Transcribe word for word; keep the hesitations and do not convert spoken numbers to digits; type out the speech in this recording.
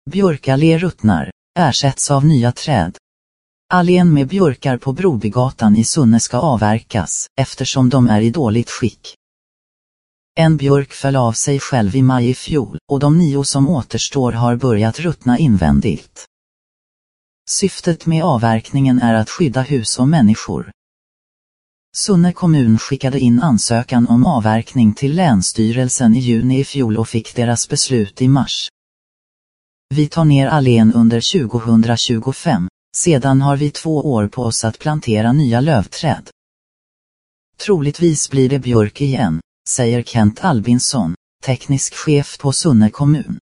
Björkallé ruttnar, ersätts av nya träd. Allén med björkar på Brobygatan i Sunne ska avverkas, eftersom de är i dåligt skick. En björk föll av sig själv i maj i fjol, och de nio som återstår har börjat ruttna invändigt. Syftet med avverkningen är att skydda hus och människor. Sunne kommun skickade in ansökan om avverkning till Länsstyrelsen i juni i fjol och fick deras beslut i mars. Vi tar ner allén under tjugohundratjugofem, sedan har vi två år på oss att plantera nya lövträd. Troligtvis blir det björk igen, säger Kent Albinsson, teknisk chef på Sunne kommun.